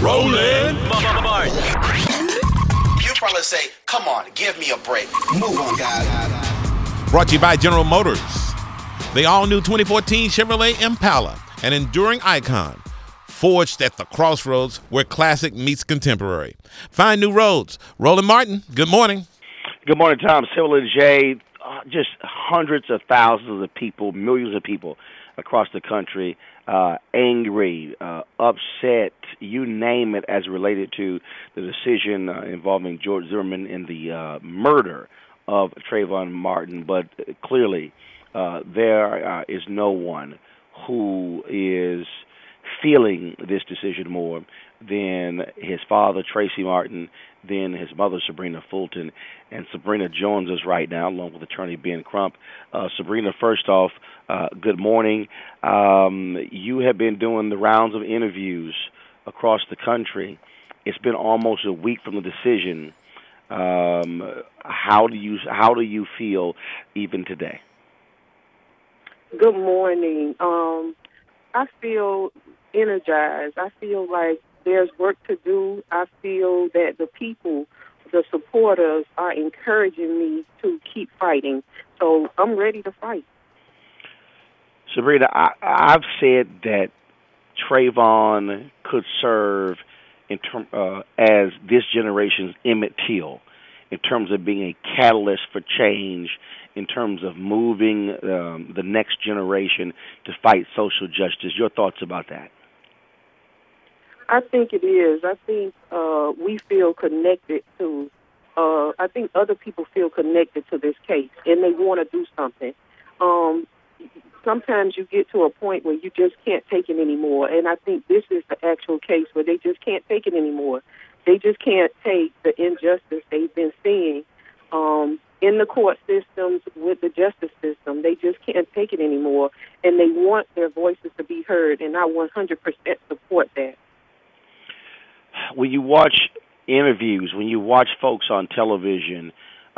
Roland Martin. You probably say, come on, give me a break. Move on, guys. Brought to you by General Motors. The all-new 2014 Chevrolet Impala, an enduring icon, forged at the crossroads where classic meets contemporary. Find new roads. Roland Martin, good morning. Good morning, Tom. Civil and Jay, just hundreds of thousands of people, millions of people across the country, angry, upset, you name it, as related to the decision involving George Zimmerman in the murder of Trayvon Martin. But clearly, there is no one who is feeling this decision more than his father, Tracy Martin, then his mother, Sabrina Fulton. And Sabrina joins us right now, along with attorney Ben Crump. Sabrina, first off, good morning. You have been doing the rounds of interviews across the country. It's been almost a week from the decision. How do you feel even today? Good morning. I feel energized. I feel like there's work to do. I feel that the people, the supporters, are encouraging me to keep fighting. So I'm ready to fight. Sabrina, I've said that Trayvon could serve as this generation's Emmett Till in terms of being a catalyst for change, in terms of moving the next generation to fight social justice. Your thoughts about that? I think it is. I think we feel connected to, I think other people feel connected to this case, and they want to do something. Sometimes you get to a point where you just can't take it anymore, and I think this is the actual case where they just can't take it anymore. They just can't take the injustice they've been seeing in the court systems, with the justice system. They just can't take it anymore, and they want their voices to be heard, and I 100% support that. When you watch interviews, when you watch folks on television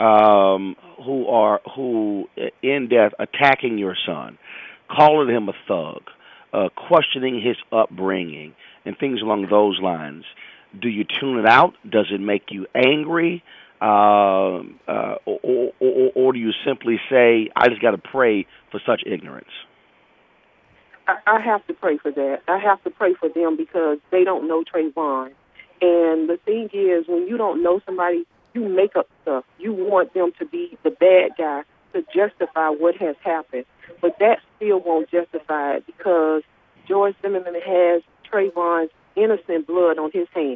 who in death attacking your son, calling him a thug, questioning his upbringing, and things along those lines, do you tune it out? Does it make you angry? Or do you simply say, I just got to pray for such ignorance? I have to pray for that. I have to pray for them because they don't know Trayvon. And the thing is, when you don't know somebody, you make up stuff. You want them to be the bad guy to justify what has happened. But that still won't justify it because George Zimmerman has Trayvon's innocent blood on his hands.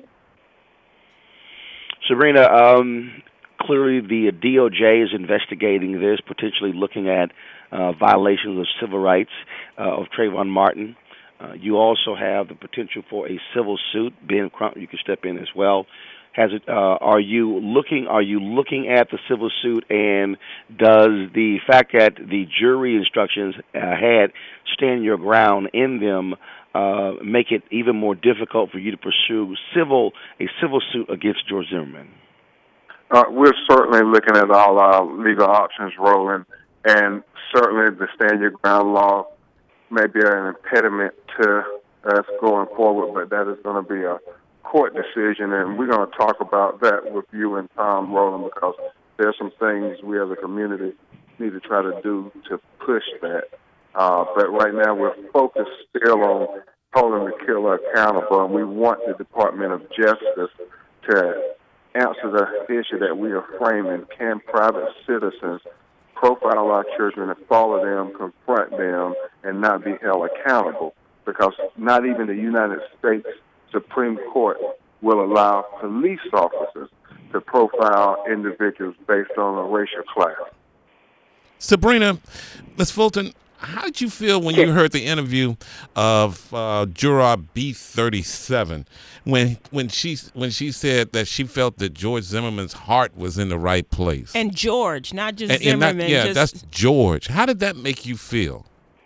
Sabrina, clearly the DOJ is investigating this, potentially looking at violations of civil rights of Trayvon Martin. You also have the potential for a civil suit. Ben Crump, you can step in as well. Are you looking at the civil suit, and does the fact that the jury instructions had stand your ground in them make it even more difficult for you to pursue a civil suit against George Zimmerman? We're certainly looking at all our legal options, Roland, and certainly the stand your ground law may be an impediment to us going forward, but that is going to be a court decision, and we're going to talk about that with you and Tom, Roland, because there's some things we as a community need to try to do to push that. But right now we're focused still on holding the killer accountable, and we want the Department of Justice to answer the issue that we are framing. Can private citizens profile our children and follow them, confront them, and not be held accountable? Because not even the United States Supreme Court will allow police officers to profile individuals based on a racial class. Sabrina, Ms. Fulton, how did you feel when you heard the interview of Juror B37 when she said that she felt that George Zimmerman's heart was in the right place? And George, not just Zimmerman. That's George. How did that make you feel?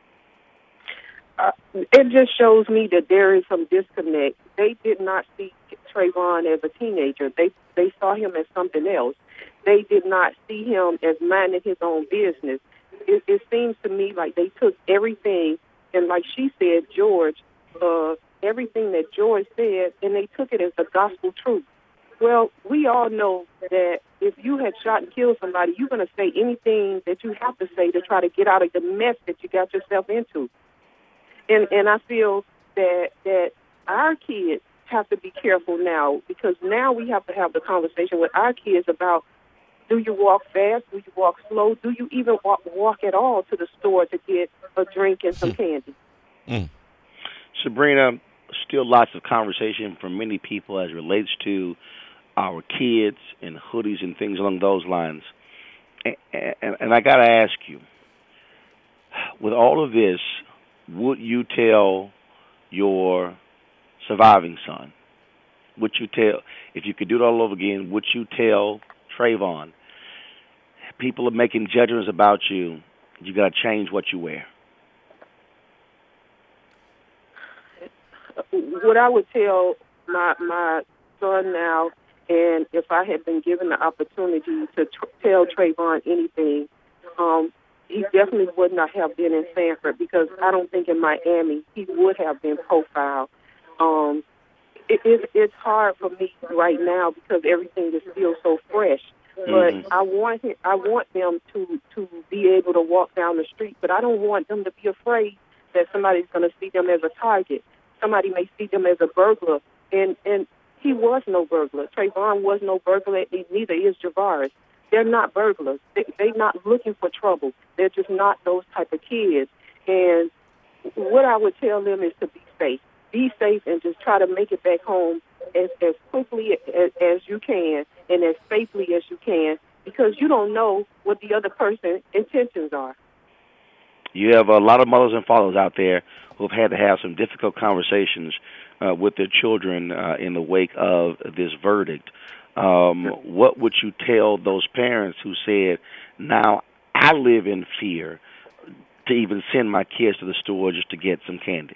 It just shows me that there is some disconnect. They did not see Trayvon as a teenager. They saw him as something else. They did not see him as minding his own business. It seems to me like they took everything, and like she said, George everything that George said, and they took it as the gospel truth. Well, we all know that if you had shot and killed somebody, you're going to say anything that you have to say to try to get out of the mess that you got yourself into. And I feel that our kids have to be careful now, because now we have to have the conversation with our kids about, do you walk fast? Do you walk slow? Do you even walk at all to the store to get a drink and some candy? Sabrina, still lots of conversation from many people as it relates to our kids and hoodies and things along those lines. And I got to ask you, with all of this, would you tell your surviving son, would you tell, if you could do it all over again, would you tell Trayvon, people are making judgments about you, you got to change what you wear? What I would tell my son now, and if I had been given the opportunity to tell Trayvon anything, he definitely would not have been in Sanford, because I don't think in Miami he would have been profiled. It's hard for me right now because everything is still so fresh. But I want them to be able to walk down the street, but I don't want them to be afraid that somebody's going to see them as a target. Somebody may see them as a burglar, and he was no burglar. Trayvon was no burglar, and neither is Javaris. They're not burglars. They're not looking for trouble. They're just not those type of kids. And what I would tell them is to be safe. Be safe and just try to make it back home as quickly as you can and as safely as you can, because you don't know what the other person's intentions are. You have a lot of mothers and fathers out there who have had to have some difficult conversations with their children in the wake of this verdict. What would you tell those parents who said, now I live in fear to even send my kids to the store just to get some candy?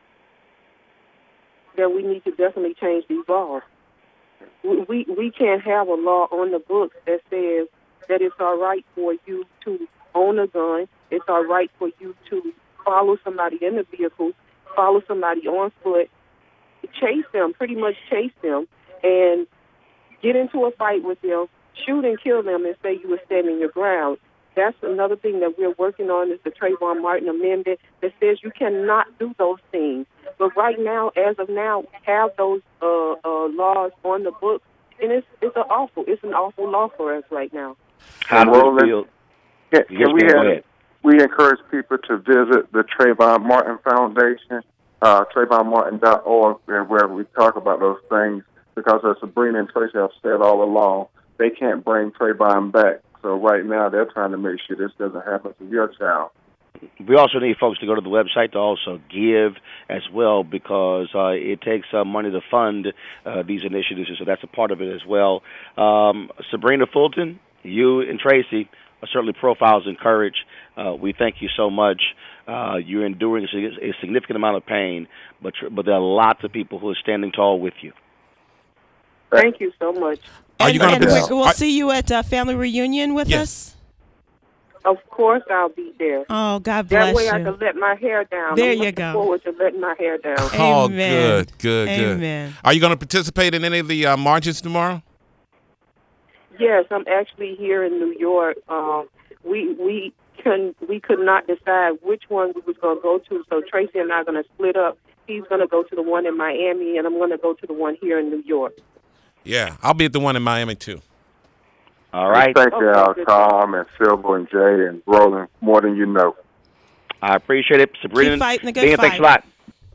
That we need to definitely change these laws. We can't have a law on the books that says that it's all right for you to own a gun, it's all right for you to follow somebody in the vehicle, follow somebody on foot, chase them, pretty much chase them, and get into a fight with them, shoot and kill them, and say you were standing your ground. That's another thing that we're working on, is the Trayvon Martin Amendment that says you cannot do those things. But right now, as of now, we have those laws on the books, and it's an awful law for us right now. How do you feel? We encourage people to visit the Trayvon Martin Foundation, TrayvonMartin.org, and where we talk about those things, because as Sabrina and Tracy have said all along, they can't bring Trayvon back. So right now they're trying to make sure this doesn't happen to your child. We also need folks to go to the website to also give as well, because it takes money to fund these initiatives, so that's a part of it as well. Sabrina Fulton, you and Tracy are certainly profiles in courage. We thank you so much. You're enduring a significant amount of pain, but there are lots of people who are standing tall with you. Thank you so much. We'll see you at family reunion with us? Of course I'll be there. Oh, God bless you. That way I can let my hair down. There I'm you looking go. forward to letting my hair down. Oh, Amen. good. Amen. Are you going to participate in any of the marches tomorrow? Yes, I'm actually here in New York. We could not decide which one we was going to go to, so Tracy and I are going to split up. He's going to go to the one in Miami, and I'm going to go to the one here in New York. Yeah, I'll be at the one in Miami, too. All right. Thank you, Tom and Silver and Jay and Roland, more than you know. I appreciate it. Sabrina, Keep fighting the good fight. Thanks a lot.